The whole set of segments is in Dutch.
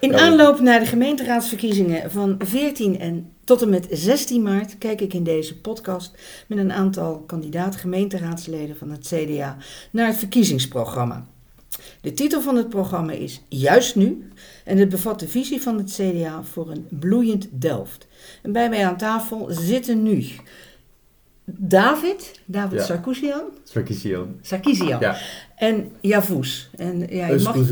In aanloop naar de gemeenteraadsverkiezingen van 14 en tot en met 16 maart kijk ik in deze podcast met een aantal kandidaat gemeenteraadsleden van het CDA naar het verkiezingsprogramma. De titel van het programma is Juist Nu en het bevat de visie van het CDA voor een bloeiend Delft. En bij mij aan tafel zitten nu David Sarkisian Ja. en Yavuz. En ja, je mag...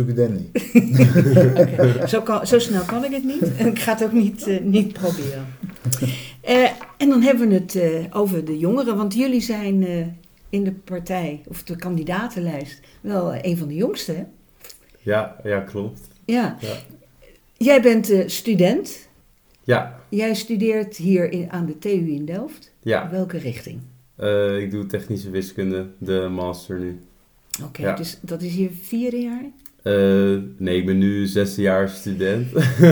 Okay. Zo snel kan ik het niet en ik ga het ook niet proberen. En dan hebben we het over de jongeren, want jullie zijn in de partij, of de kandidatenlijst, wel een van de jongste, hè? Ja, klopt. Ja. Jij bent student. Ja. Jij studeert hier aan de TU in Delft. Ja. Welke richting? Ik doe technische wiskunde, de master nu. Oké, dus dat is hier 4 jaar? Nee, ik ben nu 6e jaar student.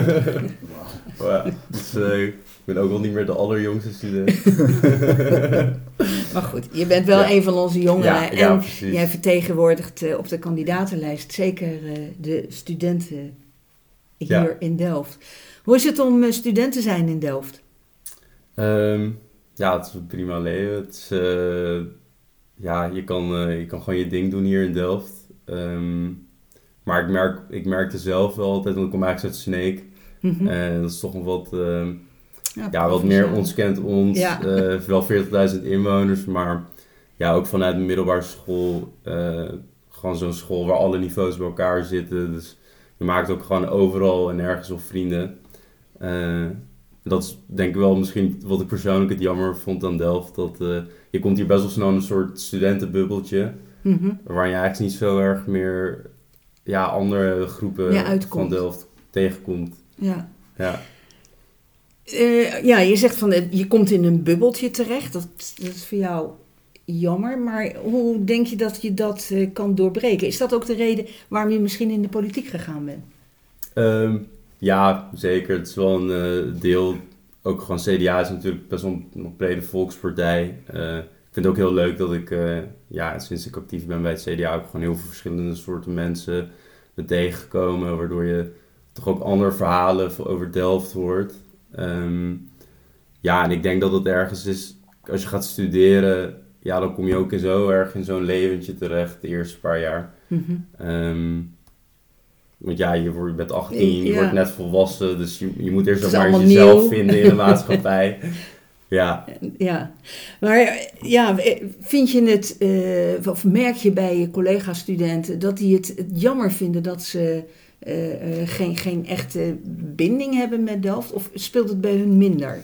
Dus ik ben ook wel niet meer de allerjongste student. Maar goed, je bent wel een van onze jongeren. Ja, en precies. jij vertegenwoordigt op de kandidatelijst zeker de studenten hier in Delft. Hoe is het om student te zijn in Delft? Het is een prima leven. Het is, je kan gewoon je ding doen hier in Delft. Maar ik merkte zelf wel altijd, want ik kom eigenlijk uit Sneek. Mm-hmm. En dat is toch een wat meer ons kent ons. Ja. Wel 40.000 inwoners, maar ja, ook vanuit de middelbare school. Gewoon zo'n school waar alle niveaus bij elkaar zitten. Dus je maakt ook gewoon overal en nergens wel vrienden. Dat is denk ik wel misschien wat ik persoonlijk het jammer vond aan Delft. Dat je komt hier best wel snel in een soort studentenbubbeltje. Mm-hmm. Waar je eigenlijk niet zo erg meer andere groepen van Delft tegenkomt. Ja. Ja. Je zegt van je komt in een bubbeltje terecht. Dat is voor jou jammer. Maar hoe denk je dat kan doorbreken? Is dat ook de reden waarom je misschien in de politiek gegaan bent? Ja, zeker. Het is wel een deel. Ook gewoon CDA is natuurlijk best wel een brede volkspartij. Ik vind het ook heel leuk dat ik, sinds ik actief ben bij het CDA, ook gewoon heel veel verschillende soorten mensen ben tegengekomen. Waardoor je toch ook andere verhalen over Delft hoort. En ik denk dat het ergens is, als je gaat studeren, dan kom je ook zo erg in zo'n leventje terecht de eerste paar jaar. Mm-hmm. Want je bent 18, je wordt net volwassen, dus je moet eerst ook maar eens jezelf vinden in de maatschappij. Ja. Maar vind je het, of merk je bij je collega-studenten dat die het jammer vinden dat ze geen echte binding hebben met Delft? Of speelt het bij hun minder?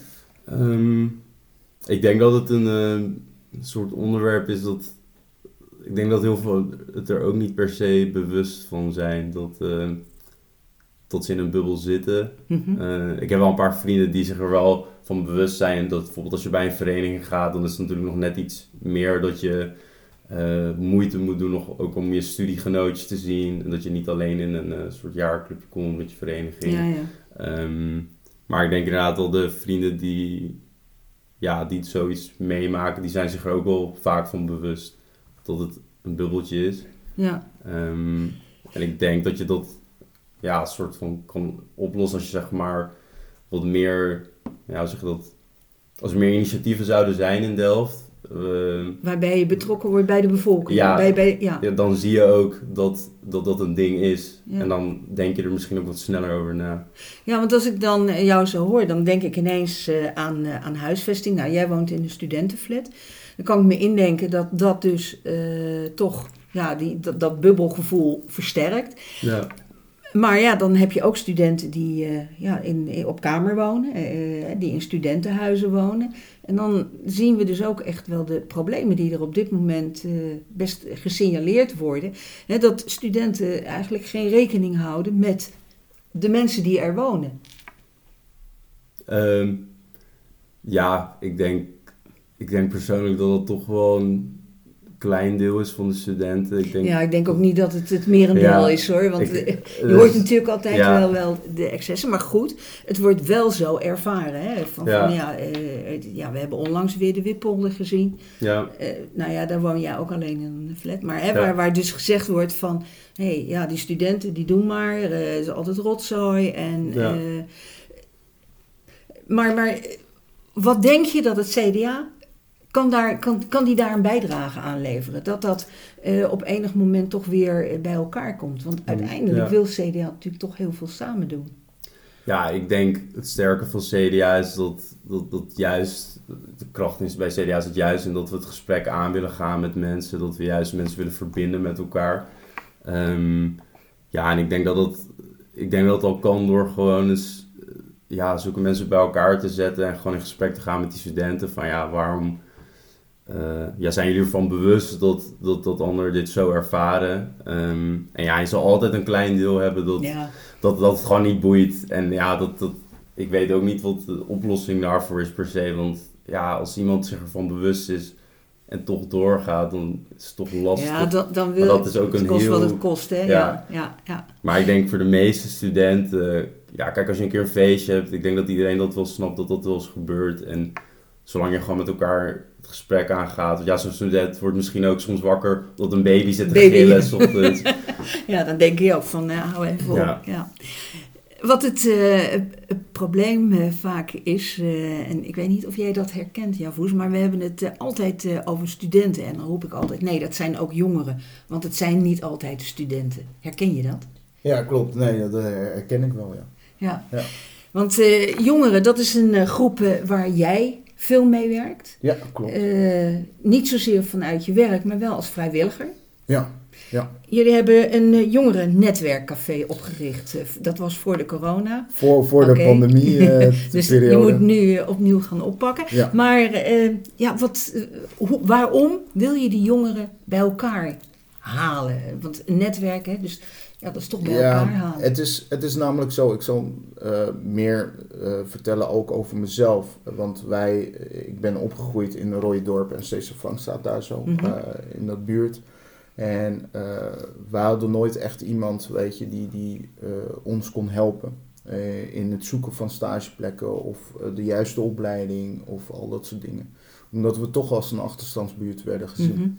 Ik denk dat het een soort onderwerp is dat... Ik denk dat heel veel het er ook niet per se bewust van zijn dat ze in een bubbel zitten. Mm-hmm. Ik heb wel een paar vrienden die zich er wel van bewust zijn dat bijvoorbeeld als je bij een vereniging gaat, dan is het natuurlijk nog net iets meer dat je moeite moet doen nog ook om je studiegenootjes te zien. En dat je niet alleen in een soort jaarclubje komt met je vereniging. Ja. Maar ik denk inderdaad wel de vrienden die zoiets meemaken, die zijn zich er ook wel vaak van bewust dat het een bubbeltje is. Ja. En ik denk dat je dat een soort van kan oplossen als je zeg maar wat meer, als er meer initiatieven zouden zijn in Delft. Waarbij je betrokken wordt bij de bevolking. Dan zie je ook dat een ding is. Ja. En dan denk je er misschien ook wat sneller over na. Ja, want als ik dan jou zo hoor, dan denk ik ineens aan huisvesting. Nou, jij woont in een studentenflat. Dan kan ik me indenken dat dus toch dat bubbelgevoel versterkt. Ja. Maar dan heb je ook studenten die op kamer wonen, die in studentenhuizen wonen. En dan zien we dus ook echt wel de problemen die er op dit moment best gesignaleerd worden. Dat studenten eigenlijk geen rekening houden met de mensen die er wonen. Ik denk persoonlijk dat het toch wel klein deel is van de studenten. Ik denk ook niet dat het merendeel is hoor. Want je hoort natuurlijk altijd wel de excessen. Maar goed, het wordt wel zo ervaren. Hè? We hebben onlangs weer de Wippolder gezien. Ja. Daar woon jij ook alleen in een flat. Maar waar dus gezegd wordt van... die studenten die doen maar. Het is altijd rotzooi. En, maar wat denk je dat het CDA... Kan die daar een bijdrage aan leveren? Dat op enig moment toch weer bij elkaar komt. Want uiteindelijk wil CDA natuurlijk toch heel veel samen doen. Ja, ik denk het sterke van CDA is dat juist... De kracht is bij CDA is het juist in dat we het gesprek aan willen gaan met mensen. Dat we juist mensen willen verbinden met elkaar. En ik denk dat het al kan door gewoon eens... zoeken mensen bij elkaar te zetten en gewoon in gesprek te gaan met die studenten. Van waarom... zijn jullie ervan bewust dat anderen dit zo ervaren? Je zal altijd een klein deel hebben dat het gewoon niet boeit. En ik weet ook niet wat de oplossing daarvoor is per se. Want als iemand zich ervan bewust is en toch doorgaat, dan is het toch lastig. Ja, dan wil dat is ook het kost wat het kost, hè? Ja. Maar ik denk voor de meeste studenten... kijk, als je een keer een feestje hebt... Ik denk dat iedereen dat wel snapt dat wel eens gebeurt. En zolang je gewoon met elkaar... het gesprek aangaat. Want zo'n student wordt misschien ook soms wakker dat een baby zit te gillen 's ochtends. Dan denk je ook van, hou even vol. Ja. Wat het probleem vaak is, en ik weet niet of jij dat herkent, Yavuz, maar we hebben het altijd over studenten. En dan roep ik altijd, nee, dat zijn ook jongeren. Want het zijn niet altijd studenten. Herken je dat? Ja, klopt. Nee, dat herken ik wel, ja. Want jongeren, dat is een groep waar jij... veel meewerkt. Ja, klopt. Niet zozeer vanuit je werk, maar wel als vrijwilliger. Ja. Jullie hebben een jongerennetwerkcafé opgericht. Dat was voor de corona. Voor de pandemie. Dus je moet nu opnieuw gaan oppakken. Ja. Maar waarom wil je die jongeren bij elkaar halen? Want een netwerk, hè, dus... dat is toch bij elkaar halen. Het is namelijk zo. Ik zal meer vertellen ook over mezelf. Want ik ben opgegroeid in Rooidorp en Steesefrank staat daar zo. Mm-hmm. In dat buurt. En wij hadden nooit echt iemand, weet je, die ons kon helpen. In het zoeken van stageplekken of de juiste opleiding of al dat soort dingen. Omdat we toch als een achterstandsbuurt werden gezien. Mm-hmm.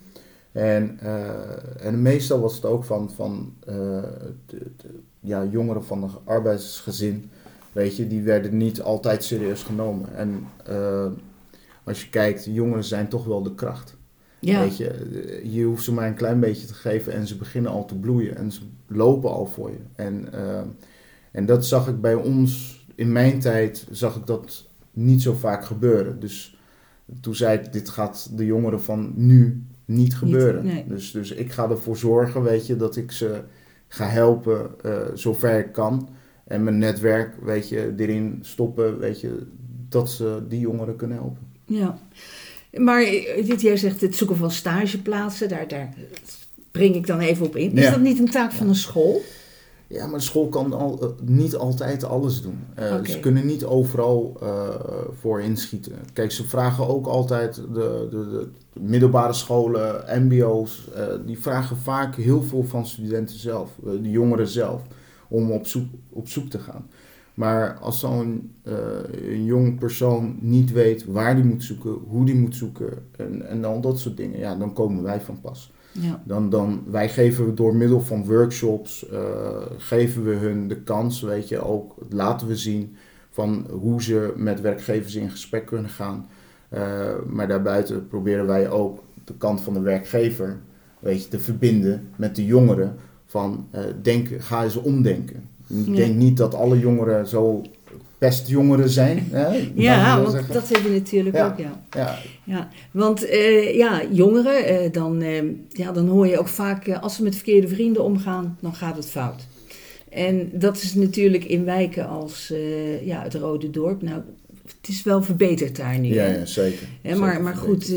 En meestal was het ook van jongeren van een arbeidersgezin, weet je, die werden niet altijd serieus genomen. En als je kijkt, jongeren zijn toch wel de kracht. Ja. Weet je hoeft ze maar een klein beetje te geven en ze beginnen al te bloeien en ze lopen al voor je. En dat zag ik bij ons, in mijn tijd zag ik dat niet zo vaak gebeuren. Dus toen zei ik, dit gaat de jongeren van nu niet gebeuren. Nee. Dus ik ga ervoor zorgen, weet je, dat ik ze ga helpen zover ik kan. En mijn netwerk, weet je, erin stoppen, weet je, dat ze die jongeren kunnen helpen. Ja, maar jij zegt het zoeken van stageplaatsen, daar spring ik dan even op in. Is dat niet een taak van een school? Ja, maar een school kan niet altijd alles doen. Ze kunnen niet overal voor inschieten. Kijk, ze vragen ook altijd de middelbare scholen, mbo's, die vragen vaak heel veel van studenten zelf, de jongeren zelf, om op zoek te gaan. Maar als zo'n een jong persoon niet weet waar die moet zoeken, hoe die moet zoeken en al dat soort dingen, dan komen wij van pas. Ja. Wij geven door middel van workshops, geven we hun de kans, weet je, ook laten we zien van hoe ze met werkgevers in gesprek kunnen gaan. Maar daarbuiten proberen wij ook de kant van de werkgever, weet je, te verbinden met de jongeren van ga eens omdenken. Ik denk niet dat alle jongeren zo pestjongeren zijn. Hè? Ja, want dat hebben we natuurlijk ook, ja. Want jongeren, dan hoor je ook vaak, als ze met verkeerde vrienden omgaan, dan gaat het fout. En dat is natuurlijk in wijken als het Rode Dorp. Nou, het is wel verbeterd daar nu. Ja, zeker. Maar goed,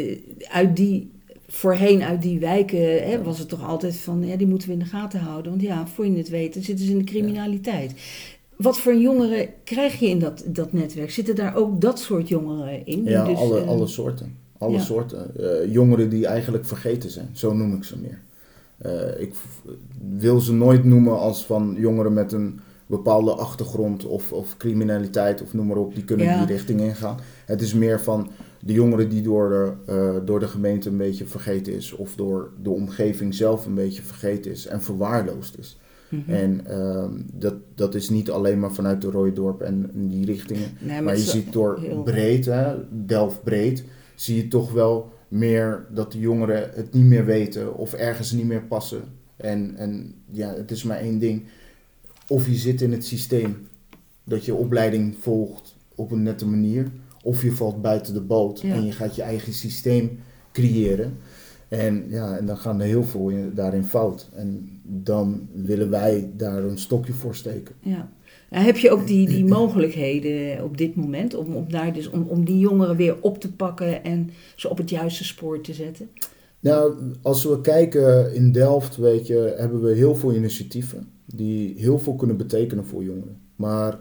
voorheen uit die wijken was het toch altijd van, die moeten we in de gaten houden. Want voor je het weet, dan zitten ze in de criminaliteit. Wat voor jongeren krijg je in dat netwerk? Zitten daar ook dat soort jongeren in? Ja, dus, alle soorten. Alle soorten. Jongeren die eigenlijk vergeten zijn. Zo noem ik ze meer. Ik wil ze nooit noemen als van jongeren met een bepaalde achtergrond of criminaliteit of noem maar op. Die kunnen die richting ingaan. Het is meer van de jongeren die door de gemeente een beetje vergeten is. Of door de omgeving zelf een beetje vergeten is en verwaarloosd is. Mm-hmm. En dat is niet alleen maar vanuit de Rooijdorp en die richtingen. Nee, maar je ziet door breed, Delft breed, zie je toch wel meer dat de jongeren het niet meer weten of ergens niet meer passen. En ja, het is maar één ding. Of je zit in het systeem dat je opleiding volgt op een nette manier. Of je valt buiten de boot en je gaat je eigen systeem creëren. En dan gaan er heel veel daarin fout. En dan willen wij daar een stokje voor steken. Ja. Nou, heb je ook die mogelijkheden op dit moment om die jongeren weer op te pakken en ze op het juiste spoor te zetten? Nou, als we kijken in Delft, hebben we heel veel initiatieven die heel veel kunnen betekenen voor jongeren. Maar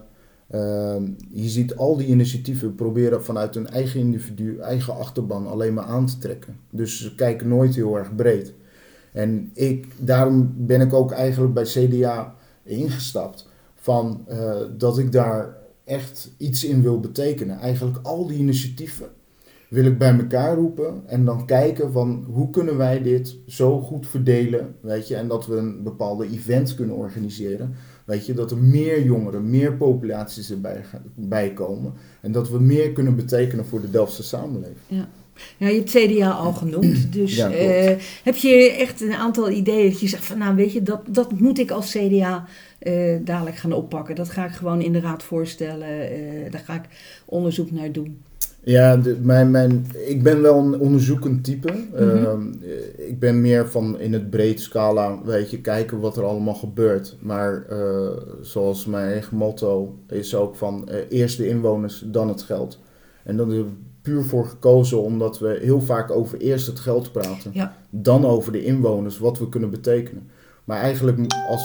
je ziet al die initiatieven proberen vanuit hun eigen individu, eigen achterban alleen maar aan te trekken. Dus ze kijken nooit heel erg breed. En daarom ben ik ook eigenlijk bij CDA ingestapt van dat ik daar echt iets in wil betekenen. Eigenlijk al die initiatieven wil ik bij elkaar roepen en dan kijken van hoe kunnen wij dit zo goed verdelen, en dat we een bepaalde event kunnen organiseren. Dat er meer jongeren, meer populaties erbij komen. En dat we meer kunnen betekenen voor de Delftse samenleving. Ja. Ja, je hebt CDA al genoemd. Dus heb je echt een aantal ideeën dat je zegt van dat moet ik als CDA dadelijk gaan oppakken. Dat ga ik gewoon in de raad voorstellen. Daar ga ik onderzoek naar doen. Ja, ik ben wel een onderzoekend type. Mm-hmm. Ik ben meer van in het breed scala, kijken wat er allemaal gebeurt. Maar zoals mijn eigen motto is ook van eerst de inwoners, dan het geld. En dan hebben we puur voor gekozen omdat we heel vaak over eerst het geld praten. Ja. Dan over de inwoners, wat we kunnen betekenen. Maar eigenlijk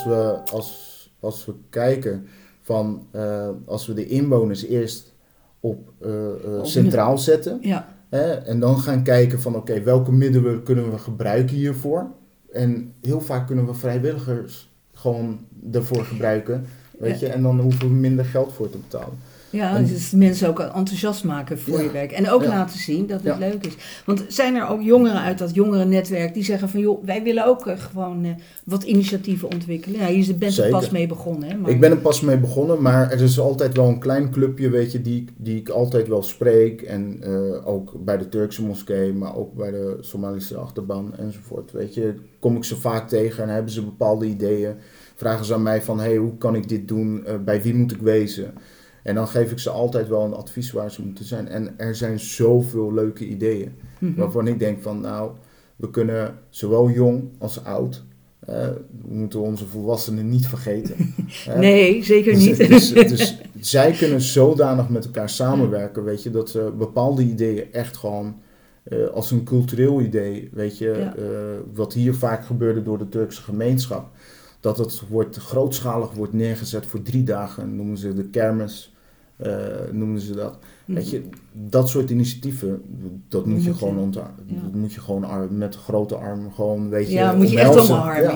als we kijken van als we de inwoners eerst op centraal zetten. Ja. En dan gaan kijken van welke middelen kunnen we gebruiken hiervoor. En heel vaak kunnen we vrijwilligers gewoon ervoor gebruiken. En dan hoeven we minder geld voor te betalen. Ja, dus mensen ook enthousiast maken voor je werk. En ook laten zien dat het leuk is. Want zijn er ook jongeren uit dat jongerennetwerk die zeggen van joh, wij willen ook gewoon wat initiatieven ontwikkelen. Ja, je bent er pas mee begonnen. Hè, maar... Ik ben er pas mee begonnen, maar er is altijd wel een klein clubje, die ik altijd wel spreek. En ook bij de Turkse moskee, maar ook bij de Somalische achterban enzovoort. Kom ik ze vaak tegen en hebben ze bepaalde ideeën. Vragen ze aan mij van hoe kan ik dit doen? Bij wie moet ik wezen? En dan geef ik ze altijd wel een advies waar ze moeten zijn. En er zijn zoveel leuke ideeën. Mm-hmm. Waarvan ik denk van we kunnen zowel jong als oud. We moeten onze volwassenen niet vergeten. Nee, zeker niet. Dus zij kunnen zodanig met elkaar samenwerken. Dat ze bepaalde ideeën echt gewoon als een cultureel idee. Wat hier vaak gebeurde door de Turkse gemeenschap. Dat het grootschalig wordt neergezet voor 3 dagen. Noemen ze de kermis. Noemen ze dat. Dat soort initiatieven, dat moet je gewoon dat moet je gewoon met grote armen gewoon, moet je echt omarmen.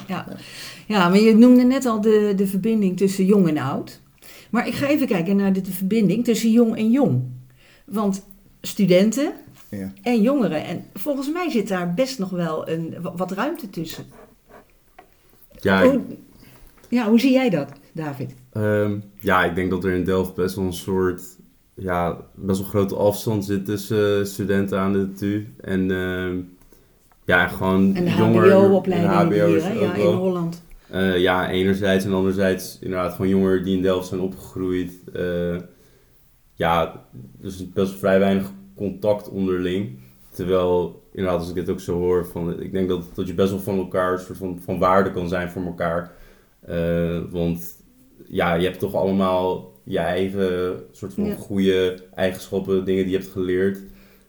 Ja, maar je noemde net al de verbinding tussen jong en oud. Maar ik ga even kijken naar de verbinding tussen jong en jong. Want studenten en jongeren. En volgens mij zit daar best nog wel wat ruimte tussen. Hoe zie jij dat, David? Ik denk dat er in Delft best wel een soort, best wel grote afstand zit tussen studenten aan de TU en gewoon en de jongeren. HBO-opleiding hier, in Holland. Enerzijds en anderzijds inderdaad gewoon jongeren die in Delft zijn opgegroeid. Dus best vrij weinig contact onderling. Terwijl, inderdaad, als ik dit ook zo hoor, ik denk dat je best wel van elkaar een soort van waarde kan zijn voor elkaar. Want je hebt toch allemaal je eigen soort van goede eigenschappen, dingen die je hebt geleerd.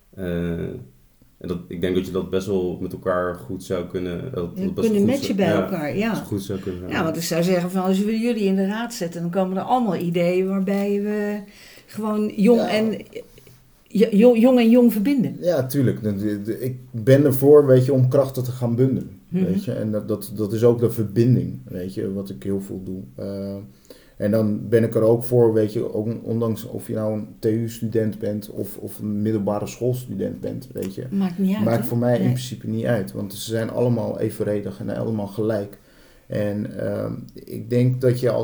En ik denk dat je dat best wel met elkaar goed zou kunnen... kunnen matchen bij elkaar, goed zou kunnen zijn. Ja, want ik zou zeggen van als we jullie in de raad zetten, dan komen er allemaal ideeën waarbij we gewoon jong en... jong en jong verbinden. Ja, tuurlijk. Ik ben ervoor, weet je, om krachten te gaan bundelen. Weet je? En dat is ook de verbinding, weet je, wat ik heel veel doe. En dan ben ik er ook voor, weet je, ook ondanks of je nou een TU-student bent of een middelbare schoolstudent bent, weet je. Maakt niet uit. Maakt voor mij in principe niet uit, want ze zijn allemaal evenredig en allemaal gelijk. En ik denk dat je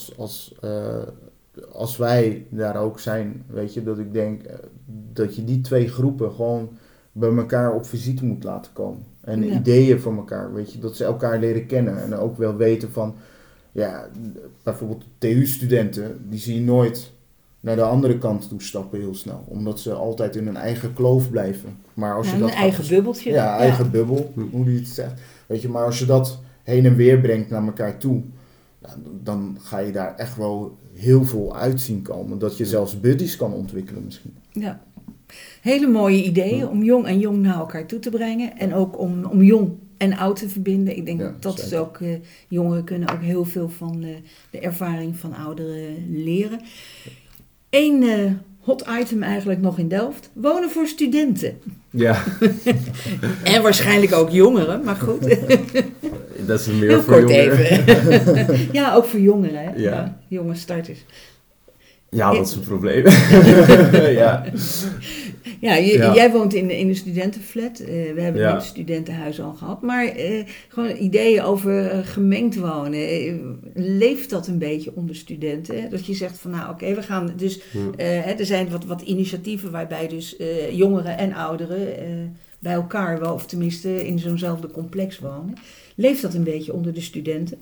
als wij daar ook zijn, weet je, dat ik denk dat je die twee groepen gewoon bij elkaar op visite moet laten komen. En ideeën van elkaar, weet je, dat ze elkaar leren kennen en ook wel weten van, ja, bijvoorbeeld TU-studenten, die zie je nooit naar de andere kant toe stappen heel snel. Omdat ze altijd in hun eigen kloof blijven. Maar als je dat eigen bubbeltje. Ja, eigen bubbel, hoe je het zegt. Weet je, maar als je dat heen en weer brengt naar elkaar toe, dan ga je daar echt wel heel veel uit zien komen. Dat je zelfs buddies kan ontwikkelen misschien. Ja, hele mooie ideeën om jong en jong naar elkaar toe te brengen. En ook om jong en oud te verbinden. Ik denk dat is ook, jongeren kunnen ook heel veel van de ervaring van ouderen leren. Eén hot item eigenlijk nog in Delft. Wonen voor studenten. Ja. En waarschijnlijk ook jongeren, maar goed. Dat is meer heel voor kort jongeren. Even. Ja, ook voor jongeren. Hè? Ja. Jonge starters. Ja, dat is een probleem. Ja. Ja, jij woont in de studentenflat. We hebben het studentenhuis al gehad. Maar gewoon ideeën over gemengd wonen. Leeft dat een beetje onder studenten? Hè? Dat je zegt van nou oké, we gaan dus... er zijn wat initiatieven waarbij dus jongeren en ouderen bij elkaar wel, of tenminste in zo'nzelfde complex wonen. Leeft dat een beetje onder de studenten?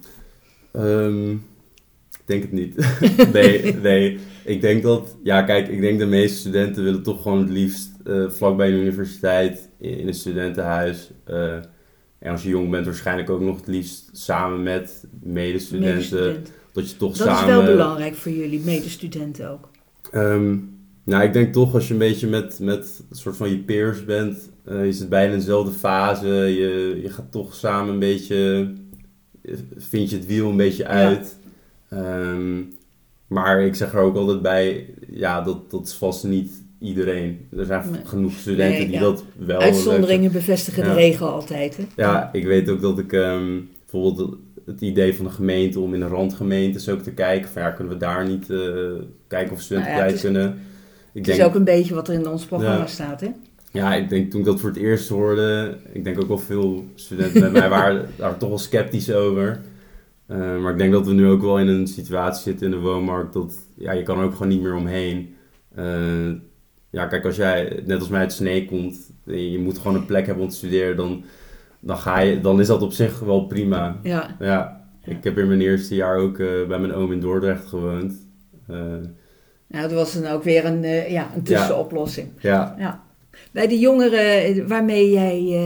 Ik denk het niet. Nee. Ik denk dat... Ja, kijk, ik denk de meeste studenten willen toch gewoon het liefst vlakbij de universiteit, in een studentenhuis. En als je jong bent waarschijnlijk ook nog het liefst samen met medestudenten. Dat je toch samen... Dat is wel belangrijk voor jullie, medestudenten ook. Nou, ik denk toch als je een beetje met een soort van je peers bent, je zit bijna in dezelfde fase, je gaat toch samen een beetje, vind je het wiel een beetje uit. Maar ik zeg er ook altijd bij, ja, dat is vast niet iedereen. Er zijn genoeg studenten die dat wel... Uitzonderingen bevestigen de regel altijd, hè? Ja, ik weet ook dat ik bijvoorbeeld het idee van de gemeente om in een randgemeentes ook te kijken van ja, kunnen we daar niet kijken of studenten kwijt kunnen. Het is ook een beetje wat er in ons programma staat, hè? Ja, ik denk toen ik dat voor het eerst hoorde, ik denk ook wel veel studenten met mij waren daar toch wel sceptisch over. Maar ik denk dat we nu ook wel in een situatie zitten in de woonmarkt dat ja, je kan er ook gewoon niet meer omheen. Ja, kijk, als jij net als mij uit Snee komt, je moet gewoon een plek hebben om te studeren, dan is dat op zich wel prima. Ja. Ik heb in mijn eerste jaar ook bij mijn oom in Dordrecht gewoond. Nou, dat was dan ook weer een tussenoplossing. Ja. Bij de jongeren waarmee jij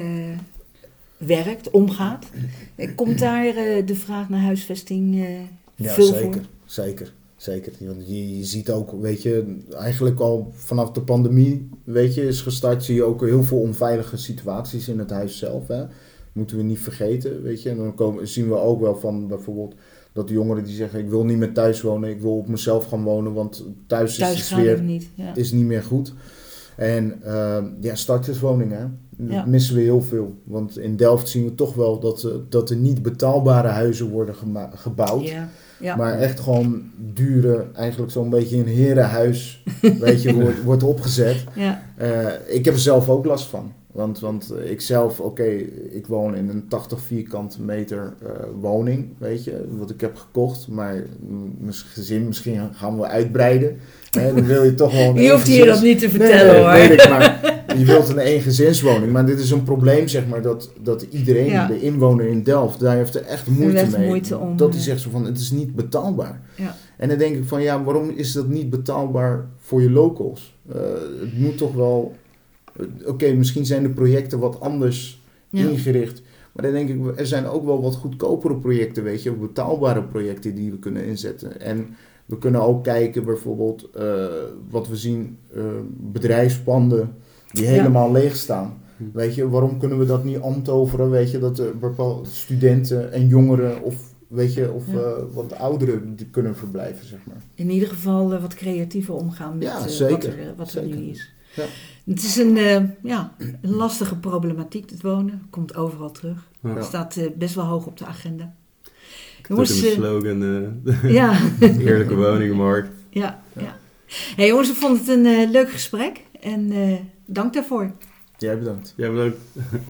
werkt, omgaat, komt daar de vraag naar huisvesting veel voor? Zeker. Want je ziet ook, weet je, eigenlijk al vanaf de pandemie, weet je, is gestart, zie je ook heel veel onveilige situaties in het huis zelf. Hè. Moeten we niet vergeten, weet je. En dan zien we ook wel van bijvoorbeeld dat de jongeren die zeggen, ik wil niet meer thuis wonen, ik wil op mezelf gaan wonen, want thuis is de sfeer is niet meer goed. En starterswoningen, dat missen we heel veel. Want in Delft zien we toch wel dat er niet betaalbare huizen worden gebouwd. Ja. Maar echt gewoon dure, eigenlijk zo'n beetje een herenhuis, weet je, wordt opgezet. Ja. Ik heb er zelf ook last van. Want ik zelf, ik woon in een 80 vierkante meter woning, weet je, wat ik heb gekocht. Maar mijn gezin, misschien gaan we uitbreiden. Dan wil je toch wel... Je hoeft hier dat niet te vertellen, hoor. Weet ik, maar je wilt een eengezinswoning. Maar dit is een probleem, zeg maar, dat iedereen, de inwoner in Delft, daar heeft er echt moeite mee. Dat hij zegt zo van, het is niet betaalbaar. Ja. En dan denk ik van, ja, waarom is dat niet betaalbaar voor je locals? Het moet toch wel... misschien zijn de projecten wat anders ingericht. Maar dan denk ik, er zijn ook wel wat goedkopere projecten, weet je, betaalbare projecten die we kunnen inzetten. En we kunnen ook kijken bijvoorbeeld wat we zien, bedrijfspanden die helemaal leeg staan. Weet je, waarom kunnen we dat niet omtoveren, weet je, dat er bepaalde studenten en jongeren of wat ouderen die kunnen verblijven, zeg maar. In ieder geval wat creatiever omgaan met wat er nu is. Ja. Het is een lastige problematiek, het wonen. Komt overal terug. Ja. Het staat best wel hoog op de agenda. Ik heb ook in de slogan, ja. eerlijke woningmarkt. Ja. Hey jongens, ik vond het een leuk gesprek en dank daarvoor. Jij bedankt. Jij bedankt.